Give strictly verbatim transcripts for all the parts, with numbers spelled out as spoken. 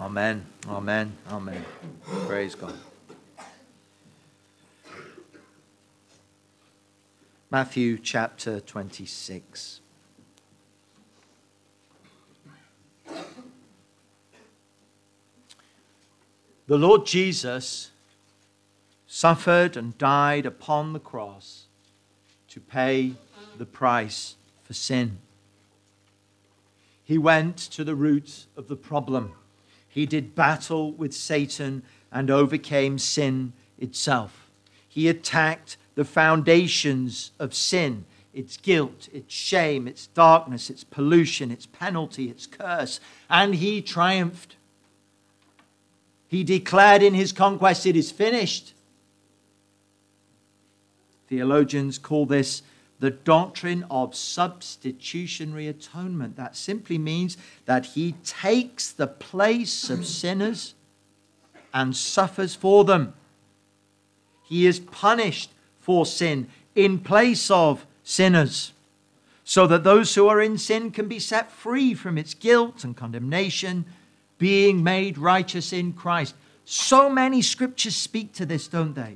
Amen. Amen. Amen. Praise God. Matthew chapter twenty-six. The Lord Jesus suffered and died upon the cross to pay the price for sin. He went to the root of the problem. He did battle with Satan and overcame sin itself. He attacked the foundations of sin, its guilt, its shame, its darkness, its pollution, its penalty, its curse, and he triumphed. He declared in his conquest, "It is finished." Theologians call this the doctrine of substitutionary atonement. That simply means that he takes the place of sinners and suffers for them. He is punished for sin in place of sinners, so that those who are in sin can be set free from its guilt and condemnation, being made righteous in Christ. So many scriptures speak to this, don't they?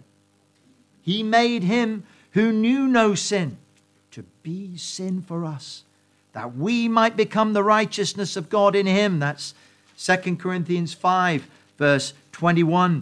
He made him who knew no sin to be sin for us, that we might become the righteousness of God in him. That's Second Corinthians five, verse twenty-one.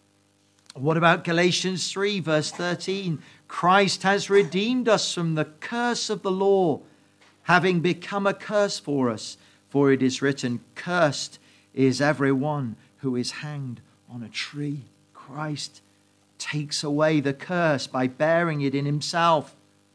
What about Galatians three, verse thirteen? Christ has redeemed us from the curse of the law, having become a curse for us. For it is written, "Cursed is everyone who is hanged on a tree." Christ takes away the curse by bearing it in himself.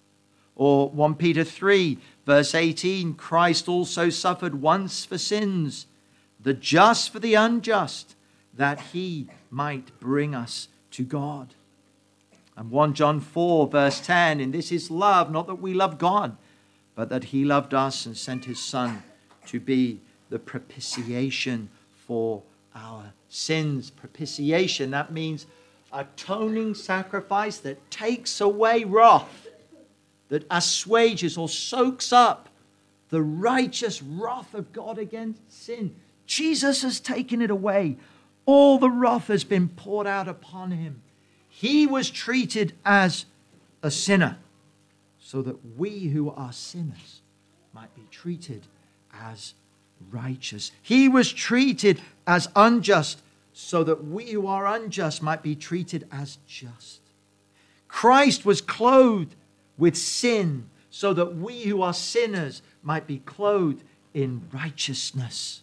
Or First Peter three, verse eighteen, Christ also suffered once for sins, the just for the unjust, that he might bring us to God. And First John four, verse ten, and this is love, not that we love God, but that he loved us and sent his Son to be the propitiation for our sins. Propitiation, that means atoning sacrifice that takes away wrath, that assuages or soaks up the righteous wrath of God against sin. Jesus has taken it away. All the wrath has been poured out upon him. He was treated as a sinner, so that we who are sinners might be treated as righteous. He was treated as unjust, so that we who are unjust might be treated as just. Christ was clothed with sin, so that we who are sinners might be clothed in righteousness.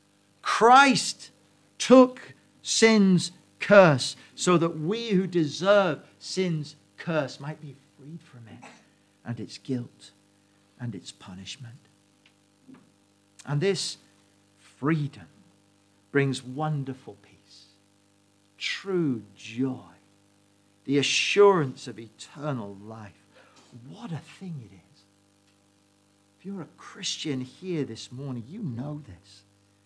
Christ took sin's curse, so that we who deserve sin's curse might be freed from it and its guilt and its punishment. And this freedom brings wonderful peace, true joy, the assurance of eternal life. What a thing it is. If you're a Christian here this morning, you know this.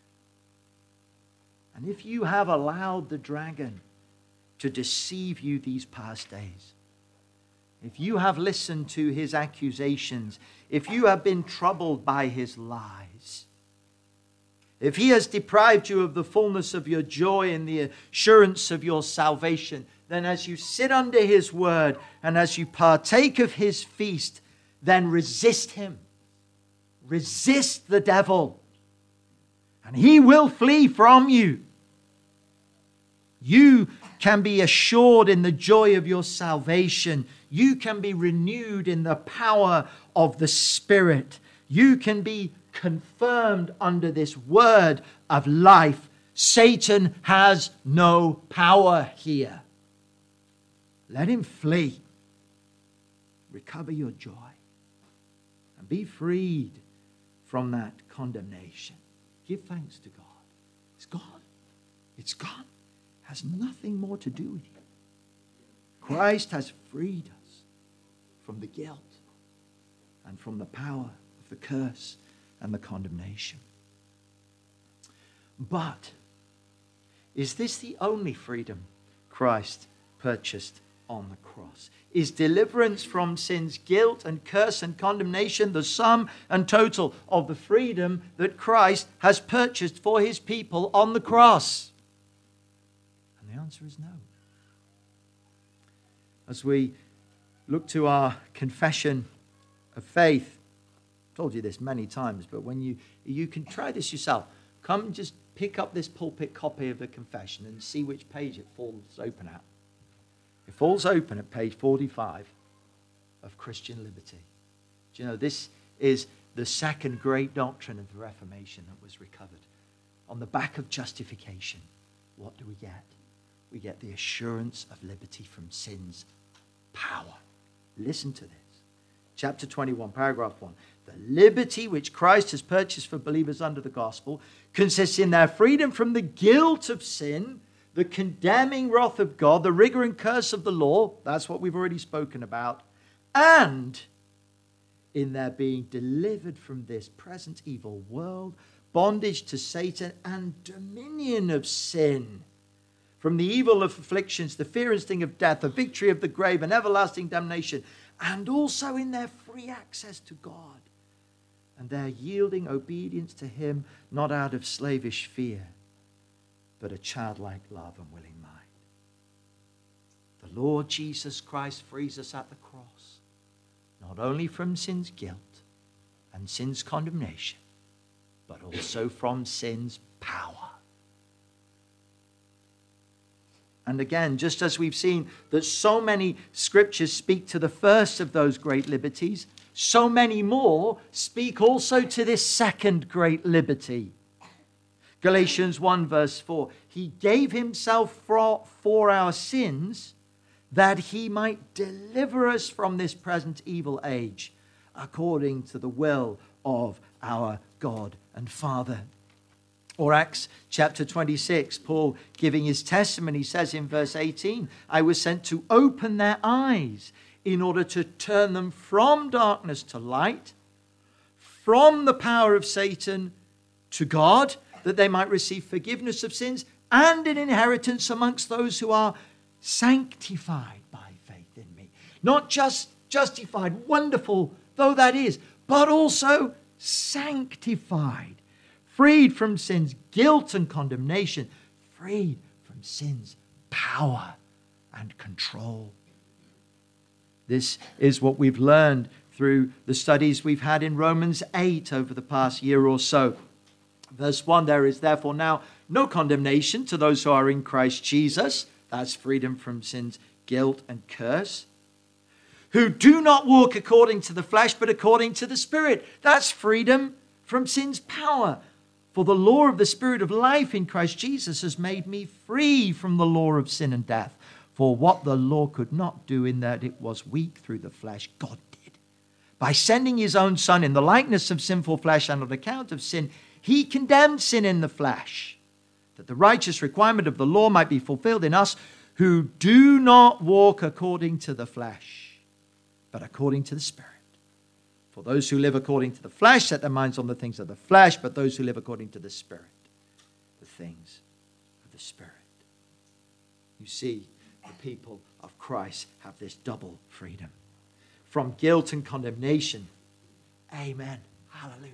And if you have allowed the dragon to deceive you these past days, if you have listened to his accusations, if you have been troubled by his lies, if he has deprived you of the fullness of your joy and the assurance of your salvation, then as you sit under his word and as you partake of his feast, then resist him. Resist the devil, and he will flee from you. You can be assured in the joy of your salvation. You can be renewed in the power of the Spirit. You can be confirmed under this word of life. Satan has no power here. Let him flee. Recover your joy and be freed from that condemnation. Give thanks to God. It's gone. It's gone. It has nothing more to do with you. Christ has freed us from the guilt and from the power of the curse and the condemnation. But is this the only freedom Christ purchased on the cross. Is deliverance from sin's guilt and curse and condemnation the sum and total of the freedom that Christ has purchased for his people on the cross? And the answer is no. As we look to our confession of faith, I've told you this many times, but when you, you can try this yourself. Come and just pick up this pulpit copy of the confession and see which page it falls open at. It falls open at page forty-five of Christian Liberty. Do you know, this is the second great doctrine of the Reformation that was recovered. On the back of justification, what do we get? We get the assurance of liberty from sin's power. Listen to this. Chapter twenty-one, paragraph one. The liberty which Christ has purchased for believers under the gospel consists in their freedom from the guilt of sin, the condemning wrath of God, the rigor and curse of the law, that's what we've already spoken about, and in their being delivered from this present evil world, bondage to Satan and dominion of sin, from the evil of afflictions, the fear and sting of death, the victory of the grave and everlasting damnation, and also in their free access to God, and their yielding obedience to him, not out of slavish fear, but a childlike love and willing mind. The Lord Jesus Christ frees us at the cross, not only from sin's guilt and sin's condemnation, but also from sin's power. And again, just as we've seen that so many scriptures speak to the first of those great liberties, so many more speak also to this second great liberty. Galatians one verse four, he gave himself for, for our sins that he might deliver us from this present evil age, according to the will of our God and Father. Or Acts chapter twenty-six, Paul giving his testimony says in verse eighteen, I was sent to open their eyes in order to turn them from darkness to light, from the power of Satan to God, that they might receive forgiveness of sins and an inheritance amongst those who are sanctified by faith in me. Not just justified, wonderful though that is, but also sanctified, freed from sin's guilt and condemnation, freed from sin's power and control. This is what we've learned through the studies we've had in Romans eight over the past year or so. Verse one, there is therefore now no condemnation to those who are in Christ Jesus. That's freedom from sin's guilt and curse. Who do not walk according to the flesh, but according to the Spirit. That's freedom from sin's power. For the law of the Spirit of life in Christ Jesus has made me free from the law of sin and death. For what the law could not do in that it was weak through the flesh, God did. By sending his own Son in the likeness of sinful flesh and on account of sin, he condemned sin in the flesh, that the righteous requirement of the law might be fulfilled in us who do not walk according to the flesh, but according to the Spirit. For those who live according to the flesh set their minds on the things of the flesh, but those who live according to the Spirit, the things of the Spirit. You see, the people of Christ have this double freedom. From guilt and condemnation, amen, hallelujah.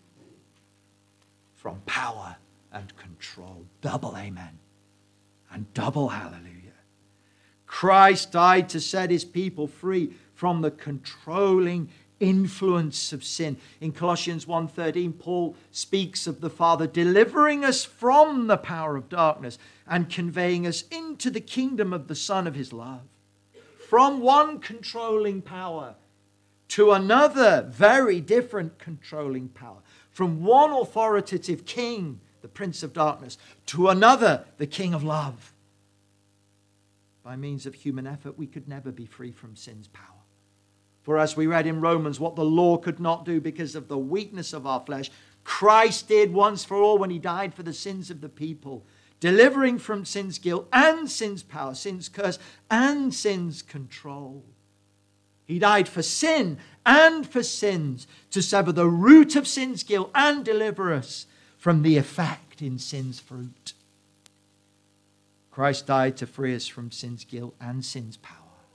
From power and control, double amen and double hallelujah. Christ died to set his people free from the controlling influence of sin. In Colossians one thirteen, Paul speaks of the Father delivering us from the power of darkness and conveying us into the kingdom of the Son of his love. From one controlling power to another very different controlling power. From one authoritative king, the Prince of Darkness, to another, the King of Love. By means of human effort, we could never be free from sin's power. For as we read in Romans, what the law could not do because of the weakness of our flesh, Christ did once for all when he died for the sins of the people, delivering from sin's guilt and sin's power, sin's curse and sin's control. He died for sin and for sins, to sever the root of sin's guilt and deliver us from the effect in sin's fruit. Christ died to free us from sin's guilt and sin's power.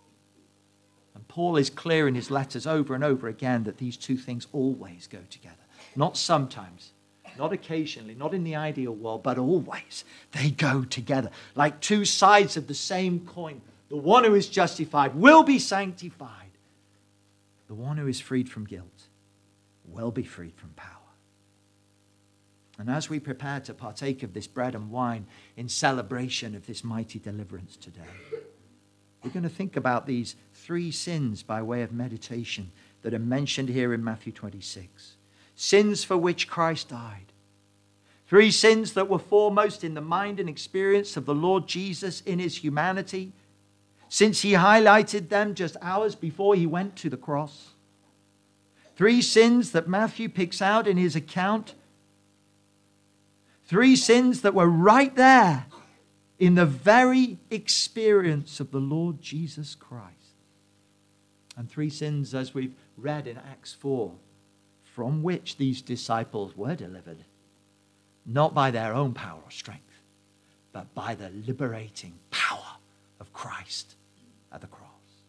And Paul is clear in his letters over and over again that these two things always go together. Not sometimes, not occasionally, not in the ideal world, but always. They go together like two sides of the same coin. The one who is justified will be sanctified. The one who is freed from guilt will be freed from power. And as we prepare to partake of this bread and wine in celebration of this mighty deliverance today, we're going to think about these three sins by way of meditation that are mentioned here in Matthew twenty-six. Sins for which Christ died. Three sins that were foremost in the mind and experience of the Lord Jesus in his humanity, since he highlighted them just hours before he went to the cross. Three sins that Matthew picks out in his account. Three sins that were right there in the very experience of the Lord Jesus Christ. And three sins, as we've read in Acts four, from which these disciples were delivered, not by their own power or strength, but by the liberating power of Christ at the cross.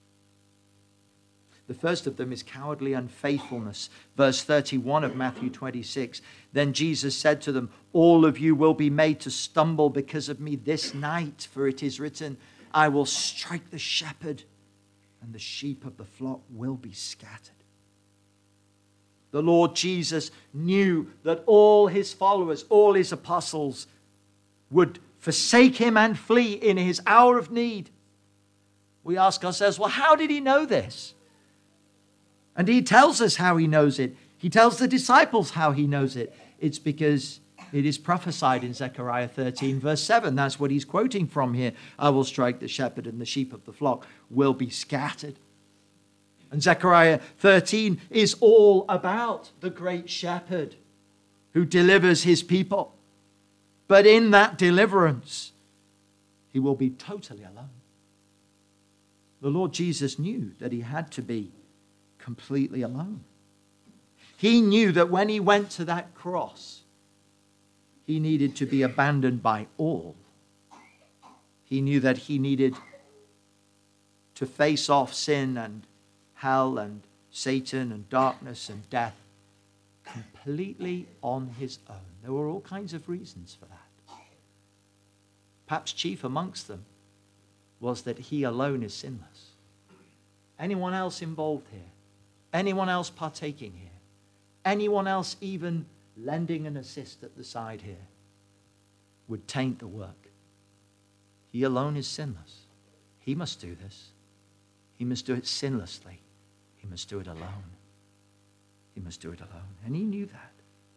The first of them is cowardly unfaithfulness. Verse thirty-one of Matthew twenty-six. Then Jesus said to them, all of you will be made to stumble because of me this night, for it is written, I will strike the shepherd, and the sheep of the flock will be scattered. The Lord Jesus knew that all his followers, all his apostles, would forsake him and flee in his hour of need. We ask ourselves, well, how did he know this? And he tells us how he knows it. He tells the disciples how he knows it. It's because it is prophesied in Zechariah thirteen, verse seven. That's what he's quoting from here. I will strike the shepherd, and the sheep of the flock will be scattered. And Zechariah thirteen is all about the great shepherd who delivers his people. But in that deliverance, he will be totally alone. The Lord Jesus knew that he had to be completely alone. He knew that when he went to that cross, he needed to be abandoned by all. He knew that he needed to face off sin and hell and Satan and darkness and death completely on his own. There were all kinds of reasons for that. Perhaps chief amongst them was that he alone is sinless. Anyone else involved here? Anyone else partaking here? Anyone else even lending an assist at the side here would taint the work. He alone is sinless. He must do this. He must do it sinlessly. He must do it alone. He must do it alone. And he knew that.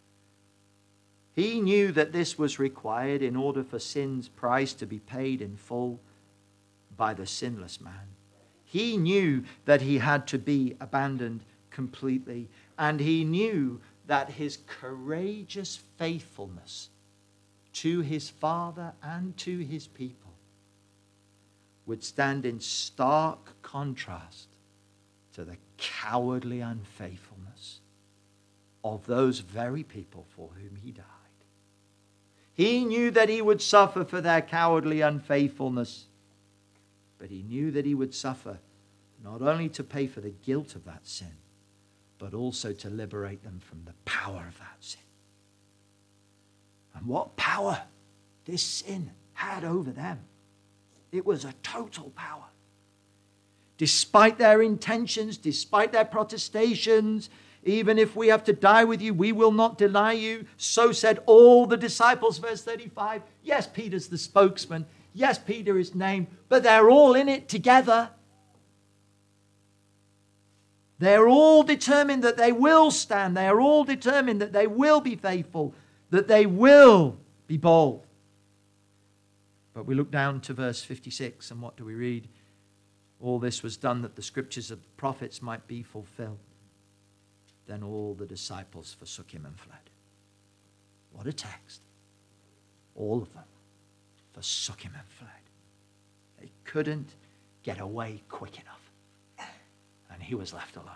He knew that this was required in order for sin's price to be paid in full by the sinless man. He knew that he had to be abandoned completely. And he knew that his courageous faithfulness to his Father and to his people would stand in stark contrast to the cowardly unfaithfulness of those very people for whom he died. He knew that he would suffer for their cowardly unfaithfulness, but he knew that he would suffer not only to pay for the guilt of that sin, but also to liberate them from the power of that sin. And what power this sin had over them. It was a total power. Despite their intentions, despite their protestations, even if we have to die with you, we will not deny you. So said all the disciples, verse thirty-five. Yes, Peter's the spokesman. Yes, Peter is named, but they're all in it together. They're all determined that they will stand. They are all determined that they will be faithful, that they will be bold. But we look down to verse fifty-six, and what do we read? All this was done that the scriptures of the prophets might be fulfilled. Then all the disciples forsook him and fled. What a text. All of them forsook him and fled. They couldn't get away quick enough. And he was left alone.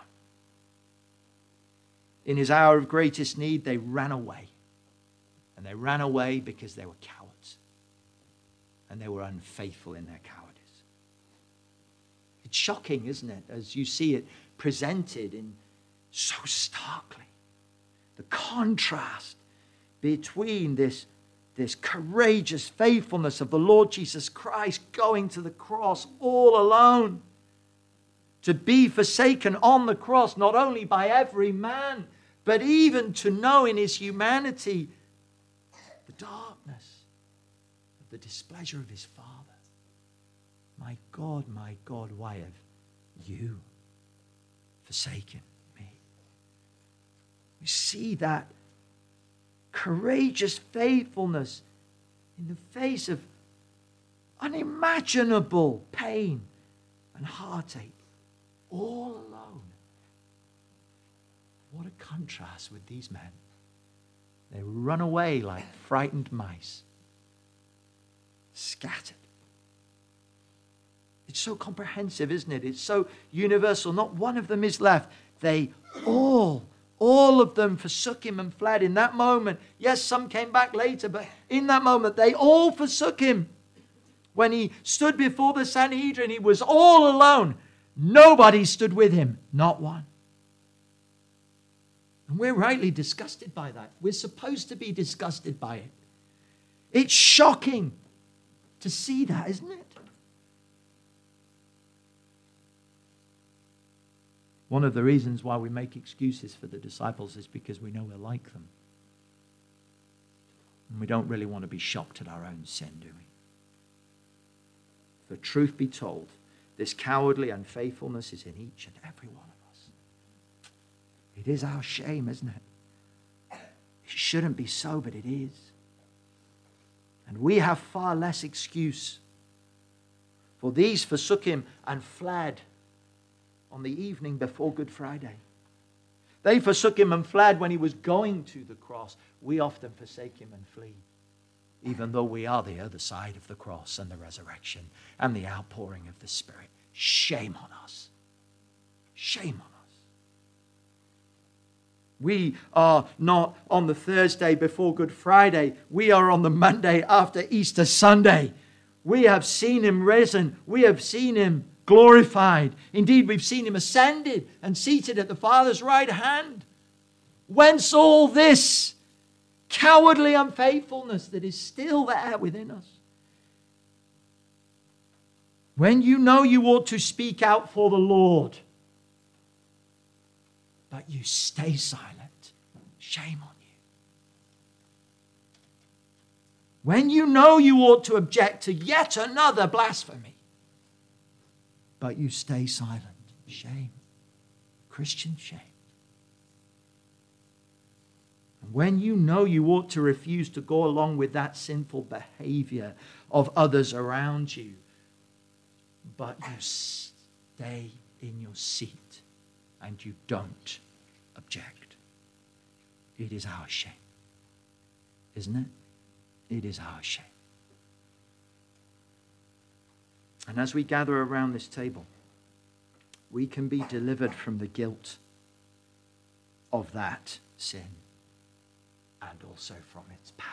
In his hour of greatest need, they ran away. And they ran away because they were cowards. And they were unfaithful in their cowardice. It's shocking, isn't it, as you see it presented in so starkly. The contrast between this, this courageous faithfulness of the Lord Jesus Christ going to the cross all alone, to be forsaken on the cross not only by every man, but even to know in his humanity the darkness of the displeasure of his Father. My God, my God, why have you forsaken me? We see that courageous faithfulness in the face of unimaginable pain and heartache, all alone. What a contrast with these men. They run away like frightened mice, scattered. It's so comprehensive, isn't it? It's so universal. Not one of them is left. They all, all of them forsook him and fled in that moment. Yes, some came back later, but in that moment, they all forsook him. When he stood before the Sanhedrin, he was all alone. Nobody stood with him, not one. And we're rightly disgusted by that. We're supposed to be disgusted by it. It's shocking to see that, isn't it? One of the reasons why we make excuses for the disciples is because we know we're like them. And we don't really want to be shocked at our own sin, do we? For truth be told, this cowardly unfaithfulness is in each and every one of us. It is our shame, isn't it? It shouldn't be so, but it is. And we have far less excuse. For these forsook him and fled on the evening before Good Friday. They forsook him and fled when he was going to the cross. We often forsake him and flee, even though we are the other side of the cross and the resurrection and the outpouring of the Spirit. Shame on us. Shame on us. We are not on the Thursday before Good Friday. We are on the Monday after Easter Sunday. We have seen him risen. We have seen him glorified. Indeed, we've seen him ascended and seated at the Father's right hand. Whence all this cowardly unfaithfulness that is still there within us? When you know you ought to speak out for the Lord, but you stay silent, shame on you. When you know you ought to object to yet another blasphemy, but you stay silent. Shame. Christian shame. And when you know you ought to refuse to go along with that sinful behavior of others around you, but you stay in your seat and you don't object. It is our shame. Isn't it? It is our shame. And as we gather around this table, we can be delivered from the guilt of that sin and also from its power.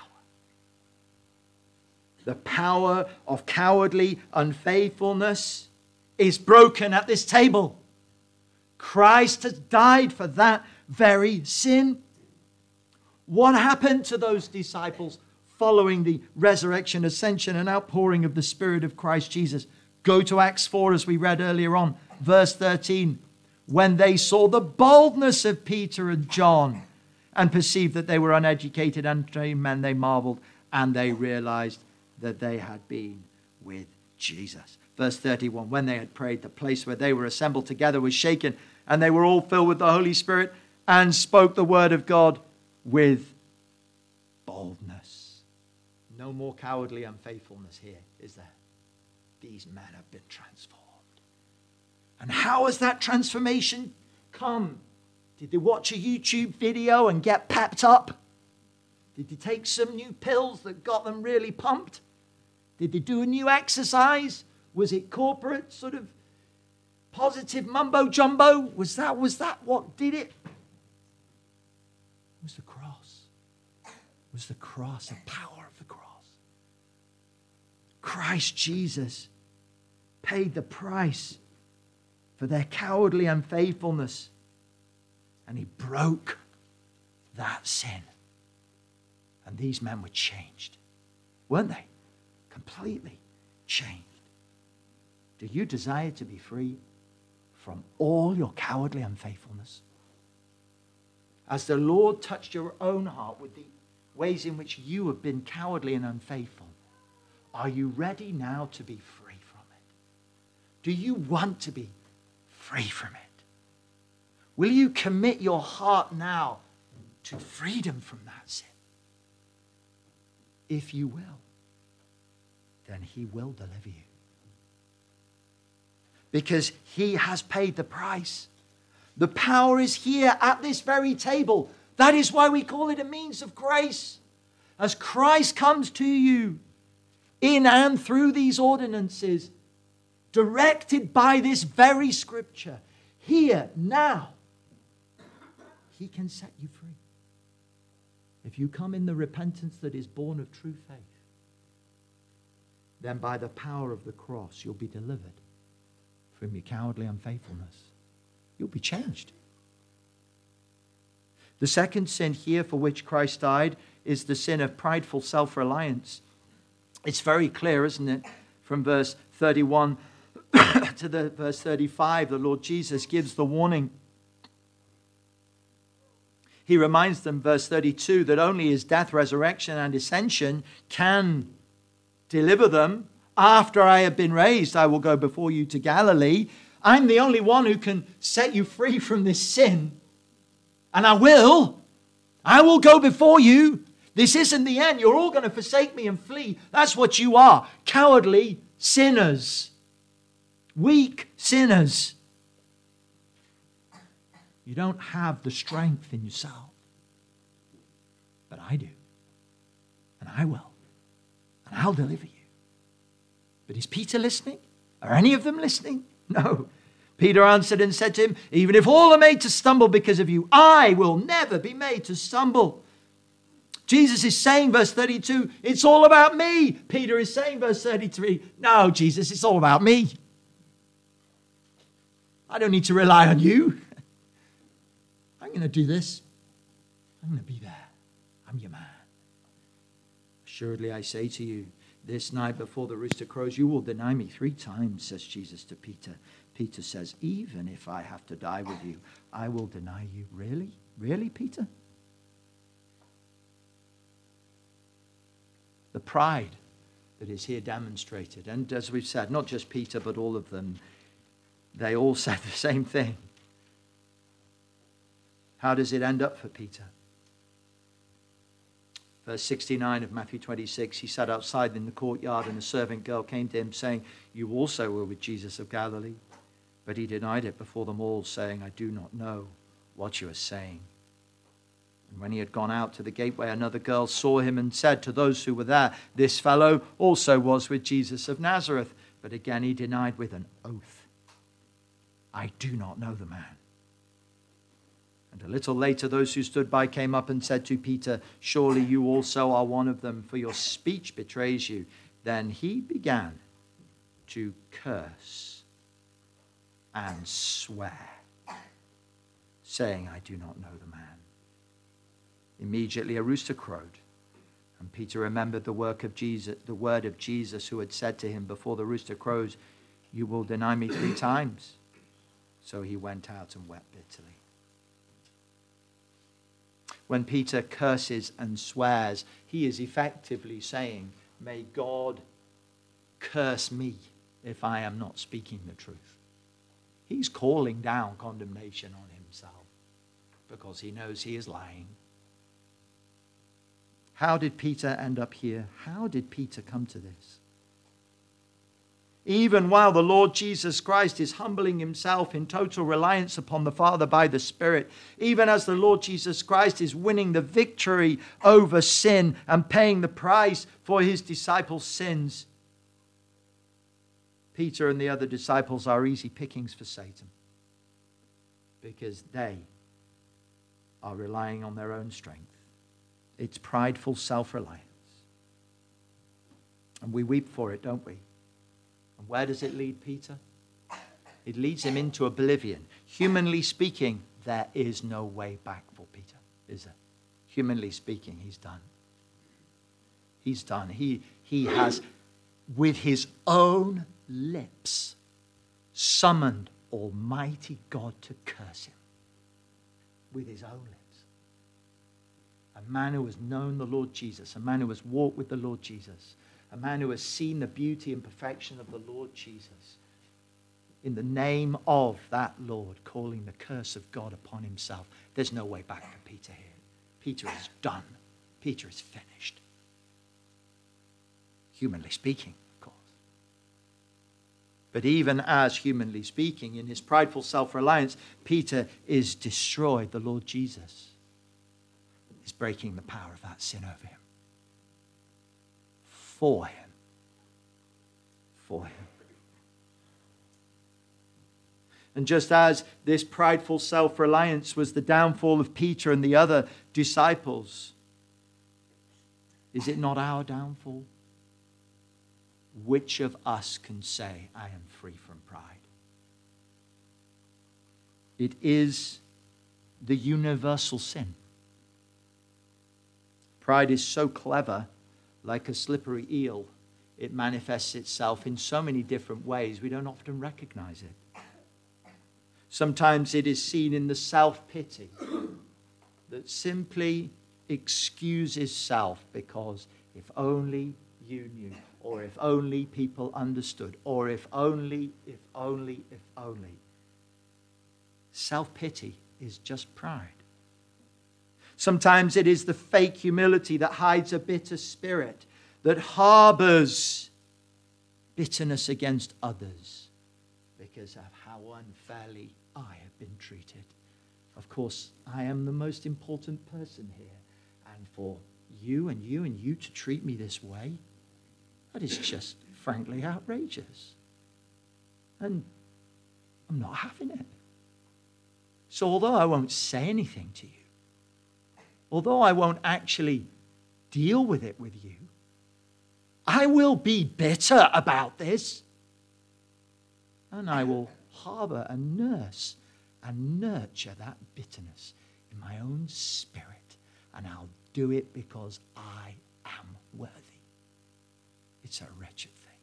The power of cowardly unfaithfulness is broken at this table. Christ has died for that very sin. What happened to those disciples following the resurrection, ascension, and outpouring of the Spirit of Christ Jesus? Go to Acts four, as we read earlier on, verse thirteen. When they saw the boldness of Peter and John and perceived that they were uneducated and untrained men, they marveled and they realized that they had been with Jesus. Verse thirty-one, when they had prayed, the place where they were assembled together was shaken, and they were all filled with the Holy Spirit and spoke the word of God with boldness. No more cowardly unfaithfulness here, is there? These men have been transformed. And how has that transformation come? Did they watch a YouTube video and get pepped up? Did they take some new pills that got them really pumped? Did they do a new exercise? Was it corporate sort of positive mumbo jumbo? Was that, was that what did it? It was the cross. It was the cross, the power of the cross. Christ Jesus paid the price for their cowardly unfaithfulness. And he broke that sin. And these men were changed. Weren't they? Completely changed. Do you desire to be free from all your cowardly unfaithfulness? As the Lord touched your own heart with the ways in which you have been cowardly and unfaithful, are you ready now to be free from it? Do you want to be free from it? Will you commit your heart now to freedom from that sin? If you will, then he will deliver you. Because he has paid the price. The power is here at this very table. That is why we call it a means of grace. As Christ comes to you in and through these ordinances, directed by this very scripture, here, now, he can set you free. If you come in the repentance that is born of true faith, then by the power of the cross, you'll be delivered from your cowardly unfaithfulness. You'll be changed. The second sin here for which Christ died is the sin of prideful self-reliance. It's very clear, isn't it? From verse thirty-one to the verse thirty-five, the Lord Jesus gives the warning. He reminds them, verse thirty-two, that only his death, resurrection, and ascension can deliver them. After I have been raised, I will go before you to Galilee. I'm the only one who can set you free from this sin. And I will. I will go before you. This isn't the end. You're all going to forsake me and flee. That's what you are. Cowardly sinners. Weak sinners. You don't have the strength in yourself. But I do. And I will. And I'll deliver you. But is Peter listening? Are any of them listening? No. Peter answered and said to him, even if all are made to stumble because of you, I will never be made to stumble. Jesus is saying, verse thirty-two, it's all about me. Peter is saying, verse thirty-three, no, Jesus, it's all about me. I don't need to rely on you. I'm going to do this. I'm going to be there. I'm your man. Assuredly, I say to you, this night before the rooster crows, you will deny me three times, says Jesus to Peter. Peter says, even if I have to die with you, I will deny you. Really? Really, Peter? The pride that is here demonstrated. And as we've said, not just Peter, but all of them, they all said the same thing. How does it end up for Peter? Verse sixty-nine of Matthew twenty-six, he sat outside in the courtyard and a servant girl came to him saying, you also were with Jesus of Galilee. But he denied it before them all, saying, I do not know what you are saying. And when he had gone out to the gateway, another girl saw him and said to those who were there, this fellow also was with Jesus of Nazareth. But again he denied with an oath, I do not know the man. And a little later, those who stood by came up and said to Peter, surely you also are one of them, for your speech betrays you. Then he began to curse and swear, saying, I do not know the man. Immediately a rooster crowed, and Peter remembered the work of Jesus, the word of Jesus, who had said to him before the rooster crows, you will deny me three times. So he went out and wept bitterly. When Peter curses and swears, he is effectively saying, may God curse me if I am not speaking the truth. He's calling down condemnation on himself because he knows he is lying. How did Peter end up here? How did Peter come to this? Even while the Lord Jesus Christ is humbling himself in total reliance upon the Father by the Spirit, even as the Lord Jesus Christ is winning the victory over sin and paying the price for his disciples' sins, Peter and the other disciples are easy pickings for Satan because they are relying on their own strength. It's prideful self-reliance. And we weep for it, don't we? And where does it lead Peter? It leads him into oblivion. Humanly speaking, there is no way back for Peter, is there? Humanly speaking, he's done. He's done. He, he has, with his own lips, summoned Almighty God to curse him. With his own lips. A man who has known the Lord Jesus, a man who has walked with the Lord Jesus, a man who has seen the beauty and perfection of the Lord Jesus, in the name of that Lord, calling the curse of God upon himself. There's no way back for Peter here. Peter is done. Peter is finished. Humanly speaking, of course. But even as humanly speaking, in his prideful self-reliance, Peter is destroyed. The Lord Jesus is breaking the power of that sin over him. For him. For him. And just as this prideful self-reliance was the downfall of Peter and the other disciples, is it not our downfall? Which of us can say, I am free from pride? It is the universal sin. Pride is so clever, like a slippery eel. It manifests itself in so many different ways, we don't often recognize it. Sometimes it is seen in the self-pity that simply excuses self because if only you knew, or if only people understood, or if only, if only, if only. Self-pity is just pride. Sometimes it is the fake humility that hides a bitter spirit, that harbors bitterness against others because of how unfairly I have been treated. Of course, I am the most important person here, and for you and you and you to treat me this way, that is just frankly outrageous. And I'm not having it. So although I won't say anything to you, although I won't actually deal with it with you, I will be bitter about this. And I will harbor and nurse and nurture that bitterness in my own spirit. And I'll do it because I am worthy. It's a wretched thing.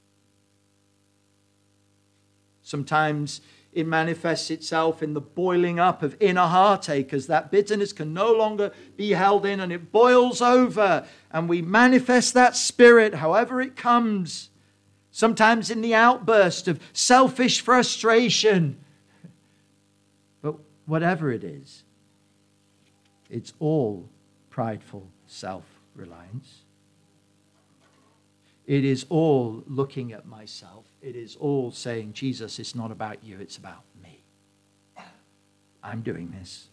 Sometimes it manifests itself in the boiling up of inner heartache as that bitterness can no longer be held in and it boils over. And we manifest that spirit however it comes. Sometimes in the outburst of selfish frustration. But whatever it is, it's all prideful self-reliance. It is all looking at myself. It is all saying, Jesus, it's not about you, it's about me. I'm doing this.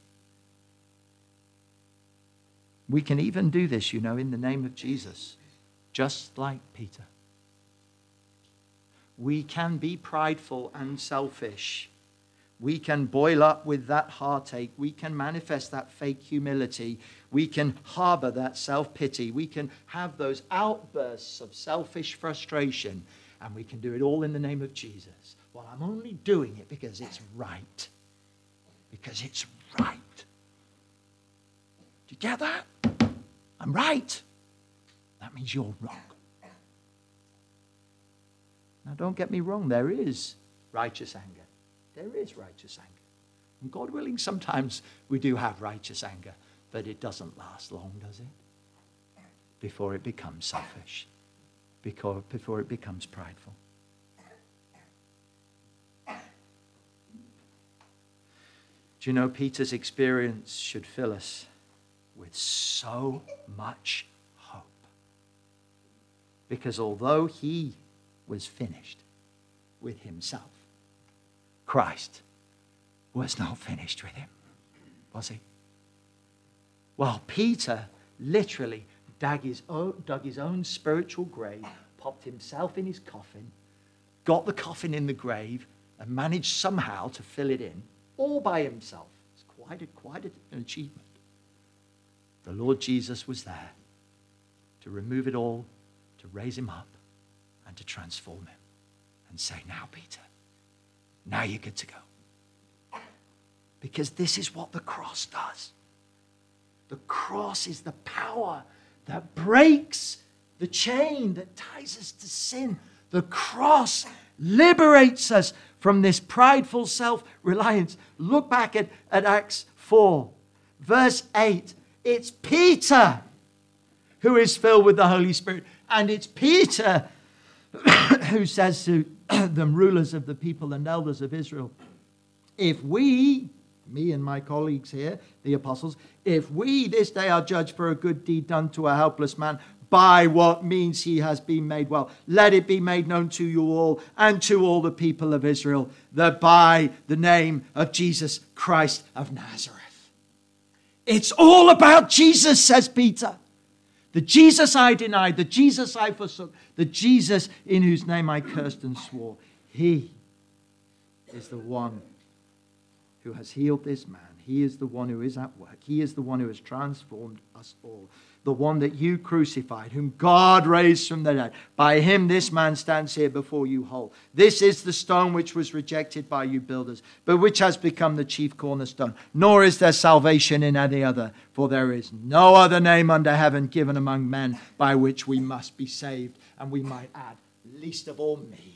We can even do this, you know, in the name of Jesus, just like Peter. We can be prideful and selfish. We can boil up with that heartache. We can manifest that fake humility. We can harbor that self-pity. We can have those outbursts of selfish frustration. And we can do it all in the name of Jesus. Well, I'm only doing it because it's right. Because it's right. Do you get that? I'm right. That means you're wrong. Now, don't get me wrong. There is righteous anger. There is righteous anger. And God willing, sometimes we do have righteous anger, but it doesn't last long, does it? Before it becomes selfish, before, before it becomes prideful. Do you know, Peter's experience should fill us with so much hope. Because although he was finished with himself, Christ was not finished with him, was he? Well, Peter literally dug his own, dug his own spiritual grave, popped himself in his coffin, got the coffin in the grave, and managed somehow to fill it in, all by himself. It's quite, a, quite an achievement. The Lord Jesus was there to remove it all, to raise him up, and to transform him. And say, now, Peter, Now you're good to go. Because this is what the cross does. The cross is the power that breaks the chain that ties us to sin. The cross liberates us from this prideful self-reliance. Look back at, at Acts four, verse eight. It's Peter who is filled with the Holy Spirit. And it's Peter who says to them, rulers of the people and elders of Israel, if we, me and my colleagues here, the apostles, if we this day are judged for a good deed done to a helpless man, by what means he has been made well, let it be made known to you all and to all the people of Israel that by the name of Jesus Christ of Nazareth. It's all about Jesus, says Peter. The Jesus I denied, the Jesus I forsook, the Jesus in whose name I cursed and swore. He is the one who has healed this man. He is the one who is at work. He is the one who has transformed us all. The one that you crucified, whom God raised from the dead. By him this man stands here before you whole. This is the stone which was rejected by you builders, but which has become the chief cornerstone. Nor is there salvation in any other, for there is no other name under heaven given among men by which we must be saved. And we might add, least of all me.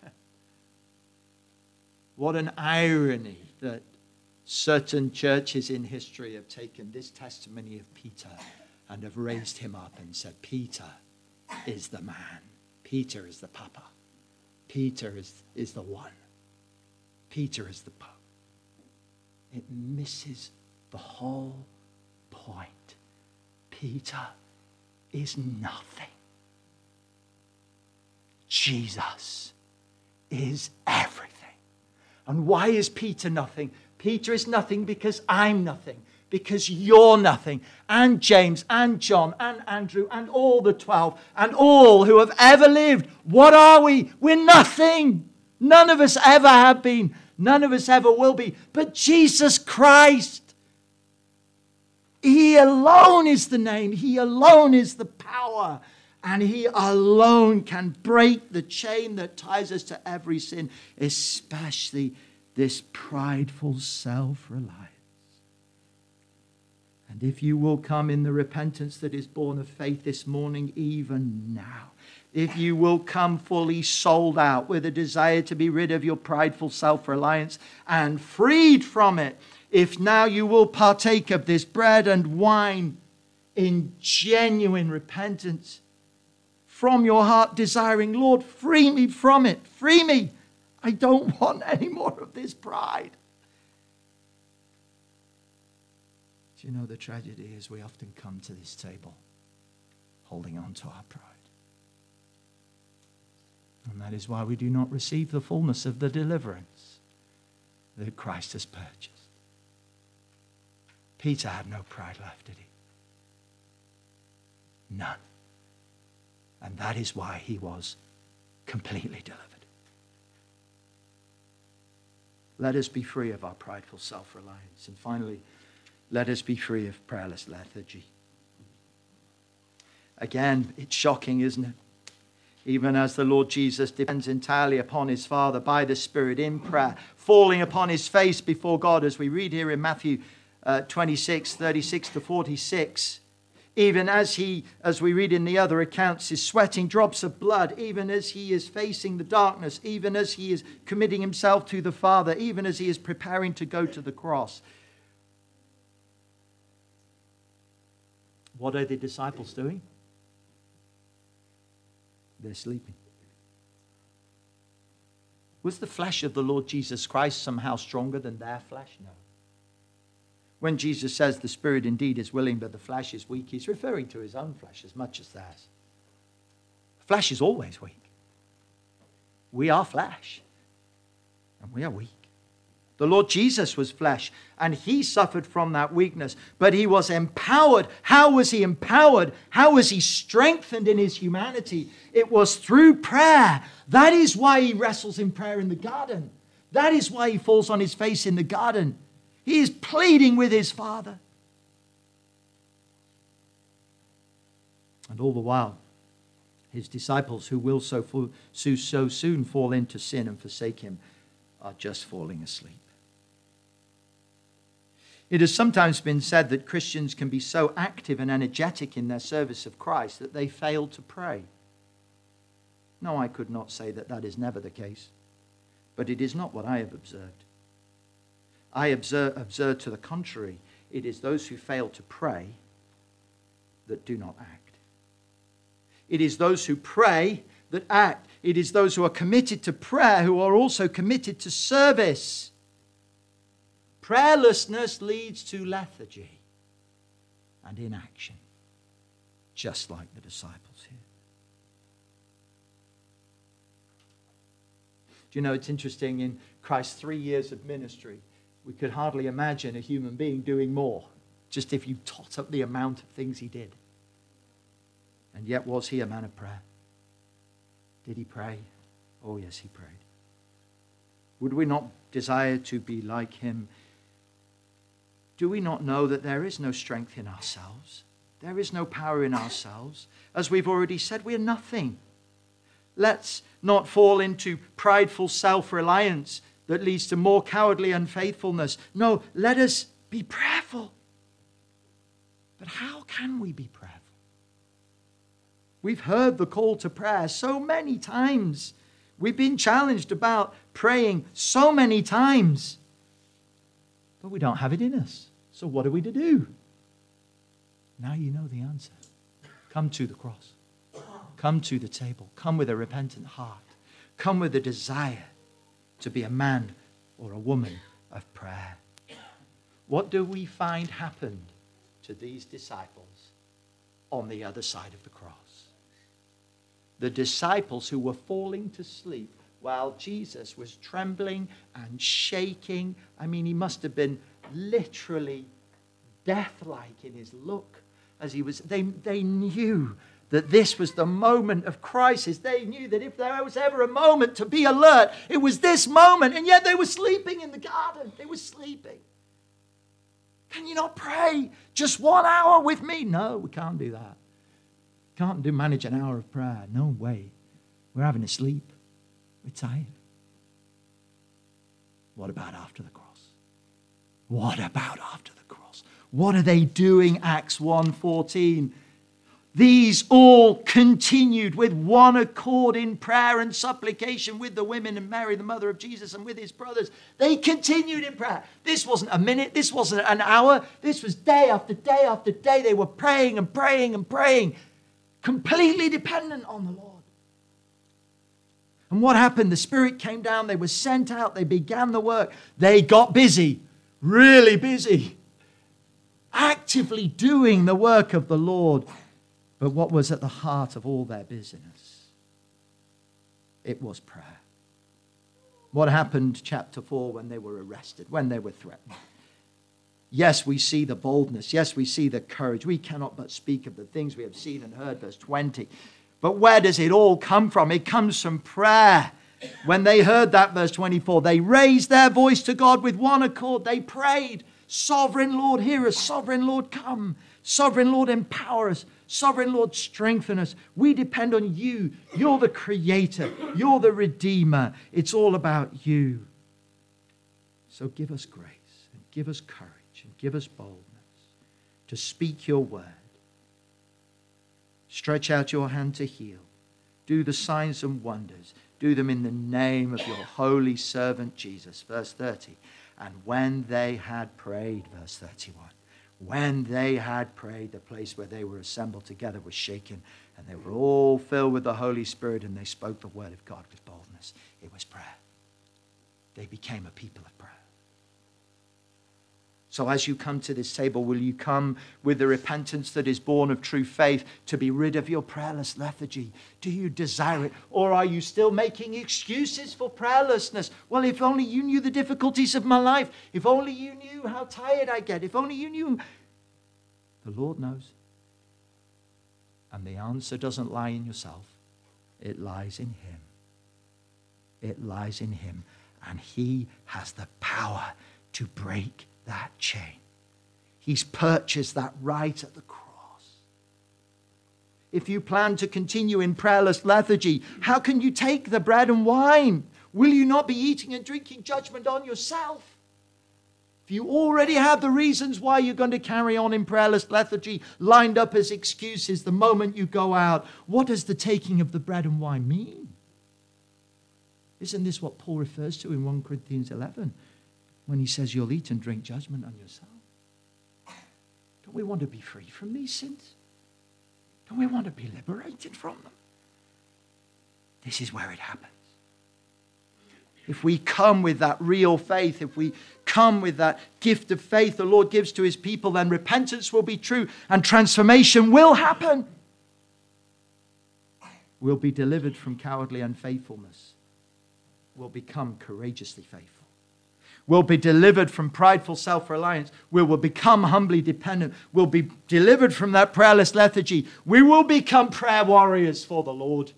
What an irony that certain churches in history have taken this testimony of Peter and have raised him up and said, Peter is the man. Peter is the papa. Peter is, is the one. Peter is the pope. It misses the whole point. Peter is nothing. Jesus is everything. And why is Peter nothing? Peter is nothing because I'm nothing. Because you're nothing. And James and John and Andrew and all the twelve and all who have ever lived. What are we? We're nothing. None of us ever have been. None of us ever will be. But Jesus Christ, he alone is the name. He alone is the power. And he alone can break the chain that ties us to every sin, especially this prideful self-reliance. And if you will come in the repentance that is born of faith this morning, even now, if you will come fully sold out with a desire to be rid of your prideful self-reliance and freed from it, if now you will partake of this bread and wine in genuine repentance from your heart, desiring, Lord, free me from it, free me. I don't want any more of this pride. Do you know the tragedy is we often come to this table holding on to our pride. And that is why we do not receive the fullness of the deliverance that Christ has purchased. Peter had no pride left, did he? None. And that is why he was completely delivered. Let us be free of our prideful self-reliance. And finally, let us be free of prayerless lethargy. Again, it's shocking, isn't it? Even as the Lord Jesus depends entirely upon his Father by the Spirit in prayer, falling upon his face before God, as we read here in Matthew uh, twenty-six, thirty-six to forty-six. Even as he, as we read in the other accounts, is sweating drops of blood, even as he is facing the darkness, even as he is committing himself to the Father, even as he is preparing to go to the cross. What are the disciples doing? They're sleeping. Was the flesh of the Lord Jesus Christ somehow stronger than their flesh? No. When Jesus says the spirit indeed is willing, but the flesh is weak, he's referring to his own flesh as much as theirs. Flesh is always weak. We are flesh, and we are weak. The Lord Jesus was flesh, and he suffered from that weakness, but he was empowered. How was he empowered? How was he strengthened in his humanity? It was through prayer. That is why he wrestles in prayer in the garden. That is why he falls on his face in the garden. He is pleading with his Father. And all the while, his disciples, who will so, so soon fall into sin and forsake him, are just falling asleep. It has sometimes been said that Christians can be so active and energetic in their service of Christ that they fail to pray. No, I could not say that that is never the case, but it is not what I have observed. I observe, observe to the contrary. It is those who fail to pray that do not act. It is those who pray that act. It is those who are committed to prayer who are also committed to service. Prayerlessness leads to lethargy and inaction, just like the disciples here. Do you know, it's interesting, in Christ's three years of ministry, we could hardly imagine a human being doing more, just if you tot up the amount of things he did. And yet, was he a man of prayer? Did he pray? Oh, yes, he prayed. Would we not desire to be like him? Do we not know that there is no strength in ourselves? There is no power in ourselves. As we've already said, we are nothing. Let's not fall into prideful self-reliance that leads to more cowardly unfaithfulness. No, let us be prayerful. But how can we be prayerful? We've heard the call to prayer so many times. We've been challenged about praying so many times. But we don't have it in us. So what are we to do? Now you know the answer. Come to the cross. Come to the table. Come with a repentant heart. Come with a desire to be a man or a woman of prayer. What do we find happened to these disciples on the other side of the cross? The disciples who were falling to sleep while Jesus was trembling and shaking. I mean, he must have been literally death-like in his look as he was. They, they knew that this was the moment of crisis. They knew that if there was ever a moment to be alert, it was this moment. And yet they were sleeping in the garden. They were sleeping. Can you not pray just one hour with me? No, we can't do that. Can't do manage an hour of prayer. No way. We're having a sleep. We're tired. What about after the cross? What about after the cross? What are they doing? Acts one fourteen. These all continued with one accord in prayer and supplication with the women and Mary, the mother of Jesus, and with his brothers. They continued in prayer. This wasn't a minute. This wasn't an hour. This was day after day after day. They were praying and praying and praying, completely dependent on the Lord. And what happened? The Spirit came down. They were sent out. They began the work. They got busy, really busy, actively doing the work of the Lord. But what was at the heart of all their business? It was prayer. What happened, chapter four, when they were arrested, when they were threatened? Yes, we see the boldness. Yes, we see the courage. We cannot but speak of the things we have seen and heard, verse twenty. But where does it all come from? It comes from prayer. When they heard that, verse twenty-four, they raised their voice to God with one accord. They prayed, Sovereign Lord, hear us. Sovereign Lord, come. Sovereign Lord, empower us. Sovereign Lord, strengthen us. We depend on you. You're the creator. You're the redeemer. It's all about you. So give us grace and give us courage and give us boldness to speak your word. Stretch out your hand to heal. Do the signs and wonders. Do them in the name of your holy servant Jesus. Verse thirty. And when they had prayed, verse thirty-one, when they had prayed, the place where they were assembled together was shaken, and they were all filled with the Holy Spirit, and they spoke the word of God with boldness. It was prayer. They became a people of prayer. So as you come to this table, will you come with the repentance that is born of true faith to be rid of your prayerless lethargy? Do you desire it? Or are you still making excuses for prayerlessness? Well, if only you knew the difficulties of my life. If only you knew how tired I get. If only you knew. The Lord knows. And the answer doesn't lie in yourself. It lies in him. It lies in him. And he has the power to break that chain. He's purchased that right at the cross. If you plan to continue in prayerless lethargy, how can you take the bread and wine? will you not be eating and drinking judgment on yourself? If you already have the reasons why you're going to carry on in prayerless lethargy lined up as excuses the moment you go out, what does the taking of the bread and wine mean? Isn't this what Paul refers to in First Corinthians eleven when he says you'll eat and drink judgment on yourself? Don't we want to be free from these sins? Don't we want to be liberated from them? This is where it happens. If we come with that real faith, if we come with that gift of faith the Lord gives to his people, then repentance will be true and transformation will happen. We'll be delivered from cowardly unfaithfulness. We'll become courageously faithful. We'll be delivered from prideful self-reliance. We will become humbly dependent. We'll be delivered from that prayerless lethargy. We will become prayer warriors for the Lord.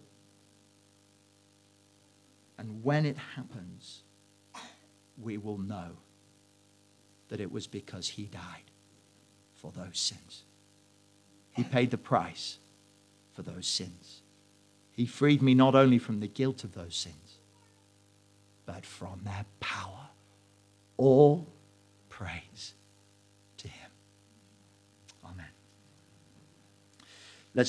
And when it happens, we will know that it was because he died for those sins. He paid the price for those sins. He freed me not only from the guilt of those sins, but from their power. All